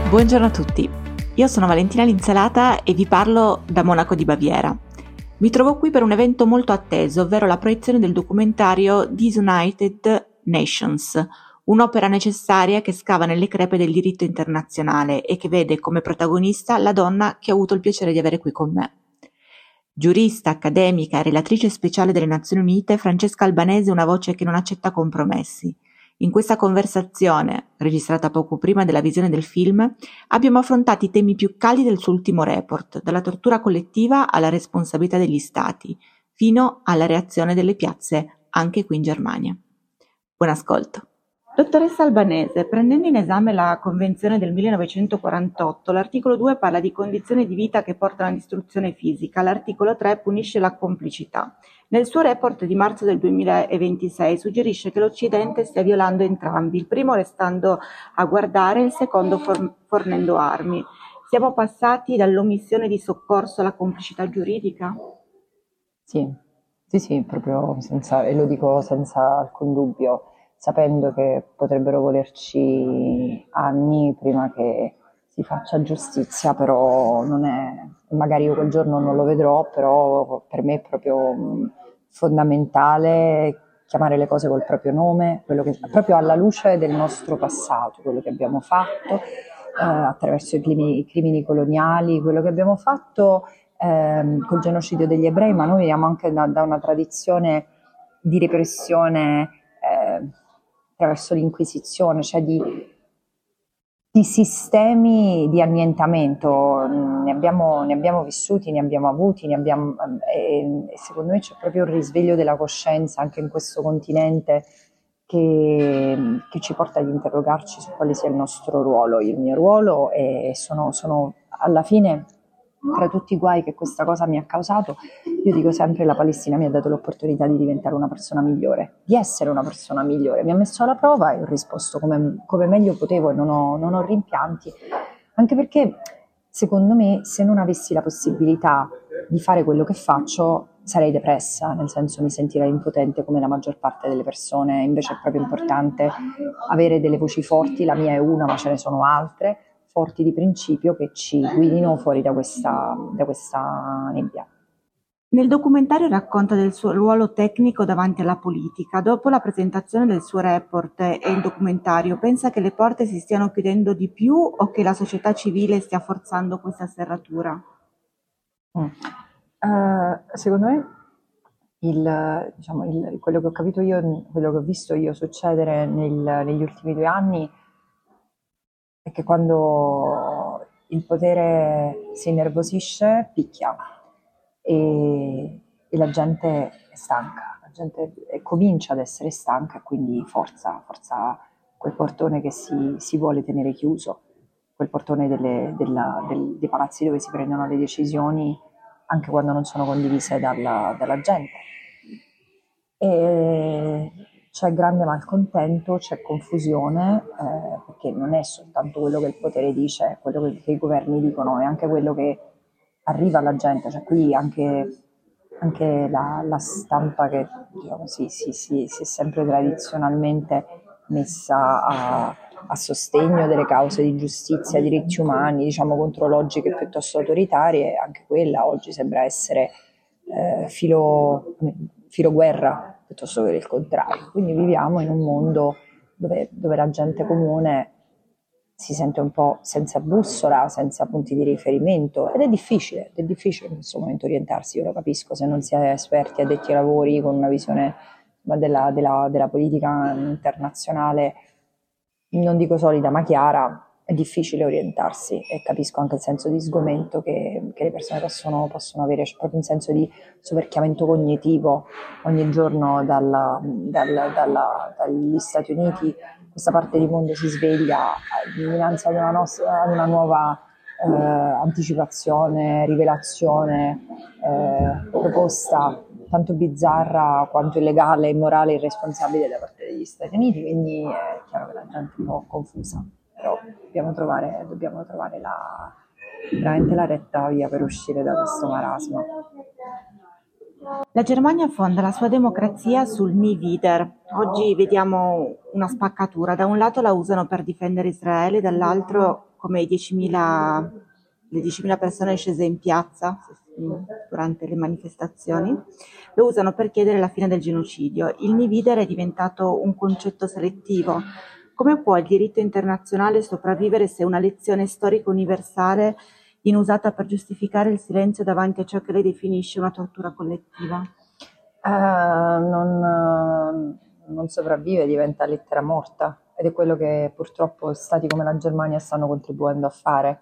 Buongiorno a tutti, io sono Valentina Linsalata e vi parlo da Monaco di Baviera. Mi trovo qui per un evento molto atteso, ovvero la proiezione del documentario Disunited Nations, un'opera necessaria che scava nelle crepe del diritto internazionale e che vede come protagonista la donna che ho avuto il piacere di avere qui con me. Giurista, accademica e relatrice speciale delle Nazioni Unite, Francesca Albanese è una voce che non accetta compromessi. In questa conversazione, registrata poco prima della visione del film, abbiamo affrontato i temi più caldi del suo ultimo report, dalla tortura collettiva alla responsabilità degli Stati, fino alla reazione delle piazze anche qui in Germania. Buon ascolto. Dottoressa Albanese, prendendo in esame la Convenzione del 1948, l'articolo 2 parla di condizioni di vita che portano alla distruzione fisica, l'articolo 3 punisce la complicità. Nel suo report di marzo del 2026 suggerisce che l'Occidente stia violando entrambi, il primo restando a guardare e il secondo fornendo armi. Siamo passati dall'omissione di soccorso alla complicità giuridica? Sì, proprio senza, e lo dico senza alcun dubbio, sapendo che potrebbero volerci anni prima che si faccia giustizia, però non è, magari io quel giorno non lo vedrò, però per me è proprio fondamentale chiamare le cose col proprio nome, proprio alla luce del nostro passato, quello che abbiamo fatto attraverso i crimini coloniali, quello che abbiamo fatto col genocidio degli ebrei, ma noi veniamo anche da una tradizione di repressione attraverso l'Inquisizione, cioè di sistemi di annientamento, ne abbiamo vissuti, ne abbiamo avuti, e secondo me c'è proprio un risveglio della coscienza anche in questo continente che ci porta ad interrogarci su quale sia il nostro ruolo. Il mio ruolo sono alla fine, tra tutti i guai che questa cosa mi ha causato, io dico sempre: la Palestina mi ha dato l'opportunità di diventare una persona migliore, di essere una persona migliore, mi ha messo alla prova e ho risposto come meglio potevo e non ho rimpianti, anche perché secondo me se non avessi la possibilità di fare quello che faccio sarei depressa, nel senso mi sentirei impotente come la maggior parte delle persone. Invece è proprio importante avere delle voci forti, la mia è una ma ce ne sono altre, forti di principio, che ci guidino fuori da questa nebbia. Nel documentario racconta del suo ruolo tecnico davanti alla politica. Dopo la presentazione del suo report e il documentario, pensa che le porte si stiano chiudendo di più o che la società civile stia forzando questa serratura? Secondo me quello che ho capito io, quello che ho visto io succedere negli ultimi 2 anni è che quando il potere si innervosisce picchia e la gente è stanca, la gente comincia ad essere stanca e quindi forza quel portone che si vuole tenere chiuso, quel portone dei palazzi dove si prendono le decisioni anche quando non sono condivise dalla gente. E c'è grande malcontento, c'è confusione, perché non è soltanto quello che il potere dice, è quello che i governi dicono, è anche quello che arriva alla gente, cioè qui anche la stampa che diciamo, si è sempre tradizionalmente messa a sostegno delle cause di giustizia, diritti umani, diciamo contro logiche piuttosto autoritarie, anche quella oggi sembra essere filo guerra piuttosto che il contrario. Quindi viviamo in un mondo dove la gente comune si sente un po' senza bussola, senza punti di riferimento, ed è difficile in questo momento orientarsi. Io lo capisco, se non si è esperti, addetti ai lavori, con una visione della politica internazionale, non dico solida ma chiara, è difficile orientarsi, e capisco anche il senso di sgomento che le persone possono avere. C'è proprio un senso di soverchiamento cognitivo ogni giorno dagli Stati Uniti. Questa parte di mondo si sveglia dinanzi ad una nuova anticipazione, rivelazione, proposta tanto bizzarra quanto illegale, immorale e irresponsabile da parte degli Stati Uniti, quindi è chiaro che la gente è un po' confusa, però dobbiamo trovare veramente la retta via per uscire da questo marasma. La Germania fonda la sua democrazia sul Nie wieder. Oggi vediamo una spaccatura: da un lato la usano per difendere Israele, dall'altro come le 10.000 persone scese in piazza durante le manifestazioni, lo usano per chiedere la fine del genocidio. Il Nividere è diventato un concetto selettivo. Come può il diritto internazionale sopravvivere se è una lezione storica universale inusata per giustificare il silenzio davanti a ciò che lei definisce una tortura collettiva? Non sopravvive, diventa lettera morta, ed è quello che purtroppo stati come la Germania stanno contribuendo a fare,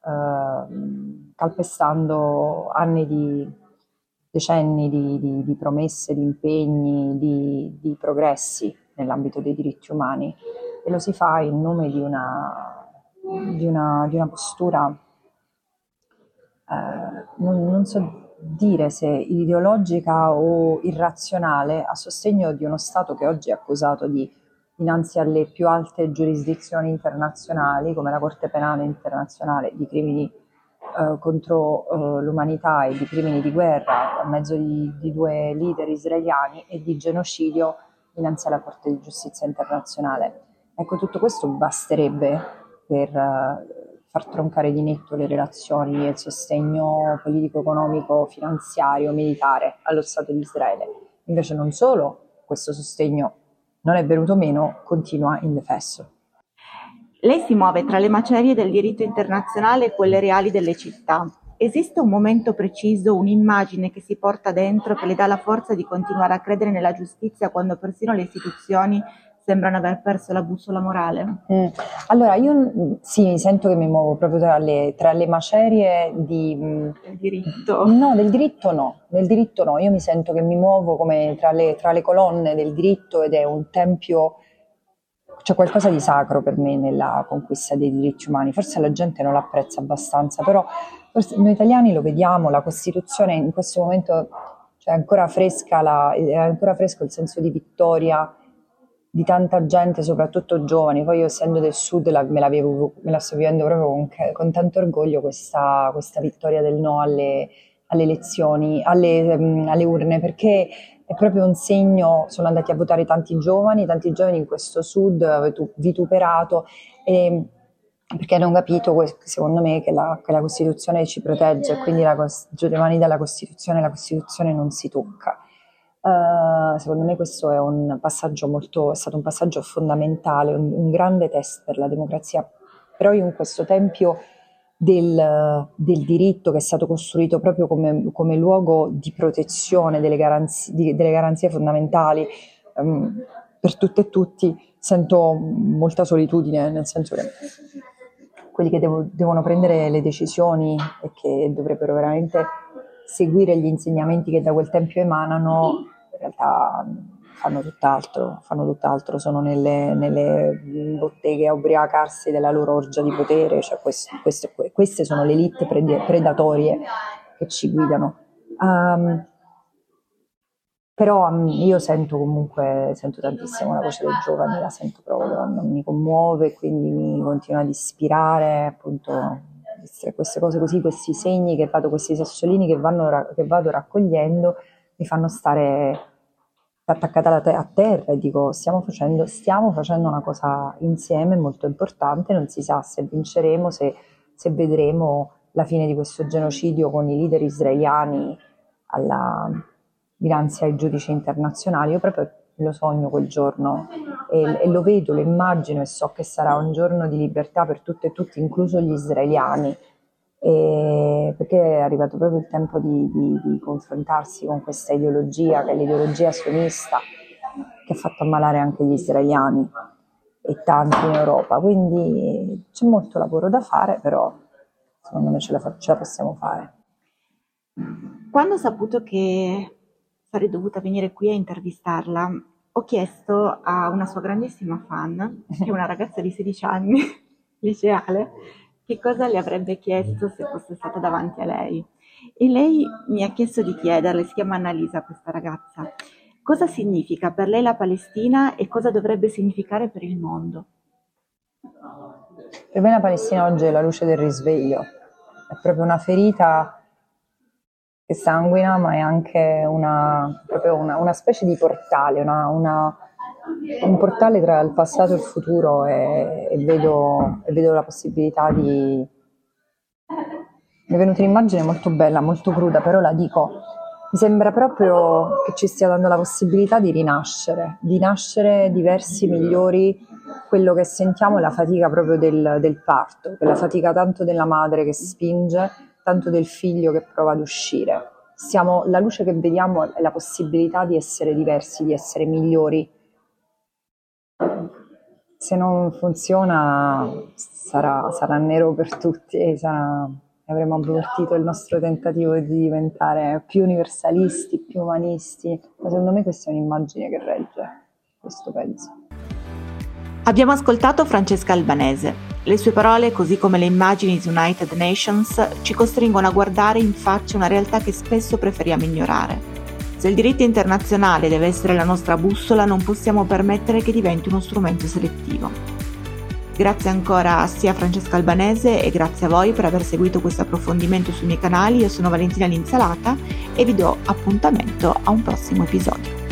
calpestando decenni di promesse, di impegni, di progressi nell'ambito dei diritti umani, e lo si fa in nome di una postura, non so dire se ideologica o irrazionale, a sostegno di uno Stato che oggi è accusato dinanzi alle più alte giurisdizioni internazionali, come la Corte Penale Internazionale, di crimini contro l'umanità e di crimini di guerra a mezzo di due leader israeliani, e di genocidio dinanzi alla Corte di Giustizia Internazionale. Ecco, tutto questo basterebbe per far troncare di netto le relazioni e il sostegno politico, economico, finanziario, militare allo Stato di Israele. Invece non solo questo sostegno non è venuto meno, continua indefesso. Lei si muove tra le macerie del diritto internazionale e quelle reali delle città. Esiste un momento preciso, un'immagine che si porta dentro, che le dà la forza di continuare a credere nella giustizia quando persino le istituzioni sembrano aver perso la bussola morale? Allora, io sì, mi sento che mi muovo proprio tra le macerie del diritto. No, del diritto no, io mi sento che mi muovo come tra le colonne del diritto, ed è un tempio. C'è qualcosa di sacro per me nella conquista dei diritti umani, forse la gente non l'apprezza abbastanza, però forse noi italiani lo vediamo, la Costituzione in questo momento, cioè è ancora fresco il senso di vittoria di tanta gente, soprattutto giovani. Poi io, essendo del sud, me la sto vivendo proprio con tanto orgoglio questa vittoria del no alle elezioni, alle urne, perché è proprio un segno. Sono andati a votare tanti giovani in questo sud vituperato, perché hanno capito, secondo me, che la Costituzione ci protegge, quindi giù le mani dalla Costituzione, la Costituzione non si tocca. Secondo me questo è stato un passaggio fondamentale, un grande test per la democrazia. Però io in questo tempio del diritto, che è stato costruito proprio come luogo di protezione delle garanzie fondamentali per tutte e tutti, sento molta solitudine, nel senso che quelli che devono prendere le decisioni e che dovrebbero veramente seguire gli insegnamenti che da quel tempio emanano, in realtà fanno tutt'altro, sono nelle botteghe a ubriacarsi della loro orgia di potere. Cioè queste sono le elite predatorie che ci guidano. Però io sento tantissimo la voce dei giovani, la sento proprio, mi commuove, quindi mi continua ad ispirare, appunto, queste cose così, questi segni questi sassolini che vado raccogliendo, mi fanno stare attaccata a terra, e dico stiamo facendo una cosa insieme molto importante. Non si sa se vinceremo, se vedremo la fine di questo genocidio con i leader israeliani dinanzi ai giudici internazionali. Io proprio lo sogno quel giorno, e lo vedo, lo immagino, e so che sarà un giorno di libertà per tutte e tutti, incluso gli israeliani, perché è arrivato proprio il tempo di confrontarsi con questa ideologia, che è l'ideologia sionista, che ha fatto ammalare anche gli israeliani e tanti in Europa. Quindi c'è molto lavoro da fare, però secondo me ce la possiamo fare. Quando ho saputo che sarei dovuta venire qui a intervistarla, ho chiesto a una sua grandissima fan, che è una ragazza di 16 anni, liceale, che cosa le avrebbe chiesto se fosse stata davanti a lei. E lei mi ha chiesto di chiederle, si chiama Annalisa questa ragazza, cosa significa per lei la Palestina e cosa dovrebbe significare per il mondo. Per me la Palestina oggi è la luce del risveglio, è proprio una ferita che sanguina, ma è anche proprio una specie di portale, un portale tra il passato e il futuro e vedo la possibilità di... Mi è venuta un'immagine molto bella, molto cruda, però la dico. Mi sembra proprio che ci stia dando la possibilità di nascere diversi, migliori. Quello che sentiamo è la fatica proprio del parto, quella fatica tanto della madre che spinge, tanto del figlio che prova ad uscire. La luce che vediamo è la possibilità di essere diversi, di essere migliori. Se non funziona sarà nero per tutti e avremo abortito il nostro tentativo di diventare più universalisti, più umanisti. Ma secondo me questa è un'immagine che regge questo penso. Abbiamo ascoltato Francesca Albanese. Le sue parole, così come le immagini di United Nations, ci costringono a guardare in faccia una realtà che spesso preferiamo ignorare. Se il diritto internazionale deve essere la nostra bussola, non possiamo permettere che diventi uno strumento selettivo. Grazie ancora sia a Francesca Albanese e grazie a voi per aver seguito questo approfondimento sui miei canali. Io sono Valentina Linsalata e vi do appuntamento a un prossimo episodio.